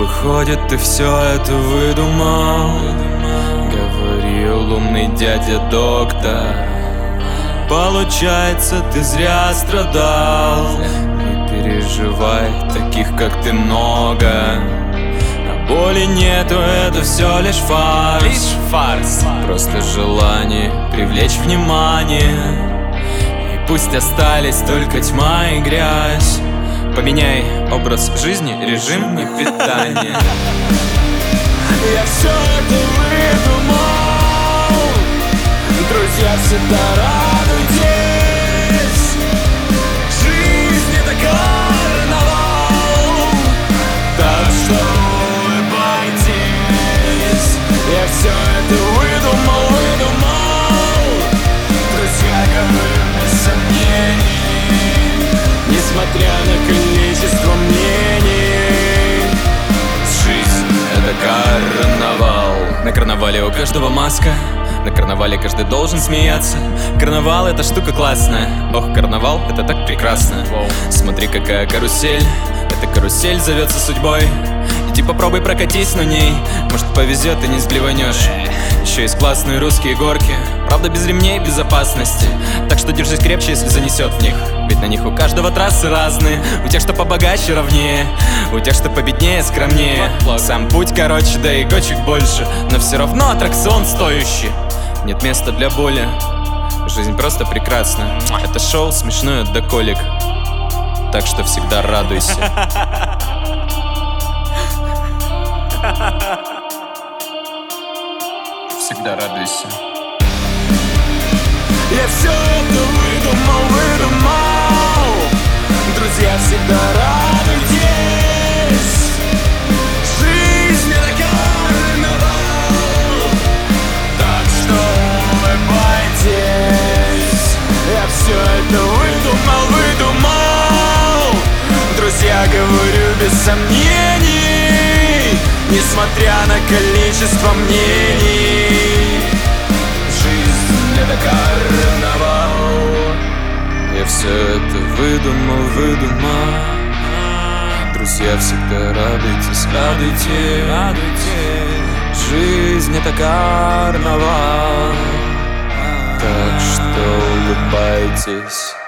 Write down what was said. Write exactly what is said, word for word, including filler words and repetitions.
выходит, ты все это выдумал. Говорил умный дядя доктор. Получается, ты зря страдал. Не переживай, таких как ты много. А боли нету, это все лишь фарс. Лишь фарс. Просто желание привлечь внимание. И пусть остались только тьма и грязь. Поменяй образ жизни, режим и питание. Я все это выдумал. Друзья, всегда радуйтесь. Жизнь — это карнавал. Так что улыбайтесь. Я все это выдумал, выдумал. Друзья, говорю без сомнений. Несмотря на количество мнений, жизнь — это карнавал. На карнавале у каждого маска. На карнавале каждый должен смеяться. Карнавал — это штука классная. Ох, карнавал — это так прекрасно. Смотри, какая карусель. Эта карусель зовется судьбой. Иди попробуй прокатись на ней. Может повезет и не сблеванешь. Еще есть классные русские горки. Правда без ремней безопасности. Так что держись крепче, если занесет в них. Ведь на них у каждого трассы разные. У тех, что побогаче, ровнее. У тех, что победнее, скромнее. Сам путь короче, да и гочек больше. Но все равно аттракцион стоящий. Нет места для боли. Жизнь просто прекрасна. Это шоу смешное до колик. Так что всегда радуйся. Всегда радуйся. Я все это выдумал, выдумал. Друзья, всегда радуйтесь. Жизнь — это карнавал. Так что улыбайтесь. Я все это выдумал, выдумал. Друзья, говорю без сомнений. Несмотря на количество мнений, жизнь — это карнавал. Я все это выдумал, выдумал. Друзья, всегда радуйтесь, радуйтесь, радуйтесь. Жизнь — это карнавал. Так что улыбайтесь.